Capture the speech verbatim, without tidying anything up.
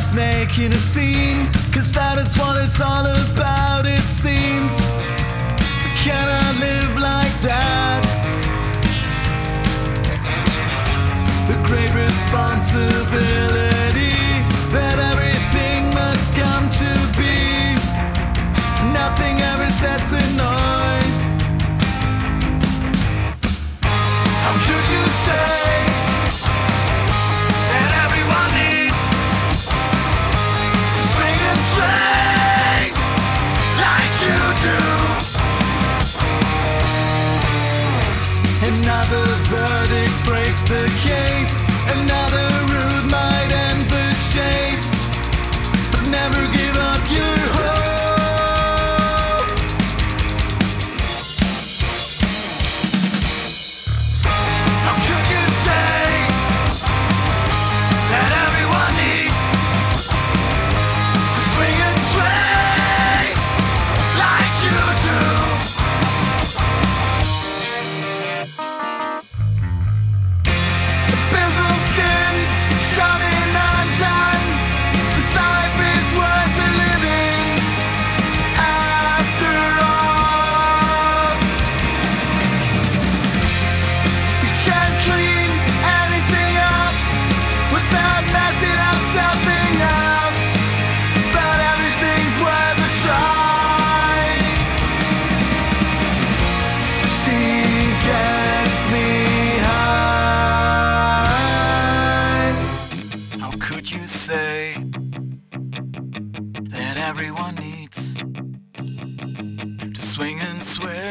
making a scene, cause that is what it's all about, it seems. But can I live like that? The great responsibility that everything must come to be. Nothing ever sets a noise. How could you say that everyone needs to swing and swing like you do? Another verdict breaks the case. Another route might end the chase. But never give up your hope. How could you say that everyone needs to swing and swing like you do? Could you say that everyone needs to swing and swing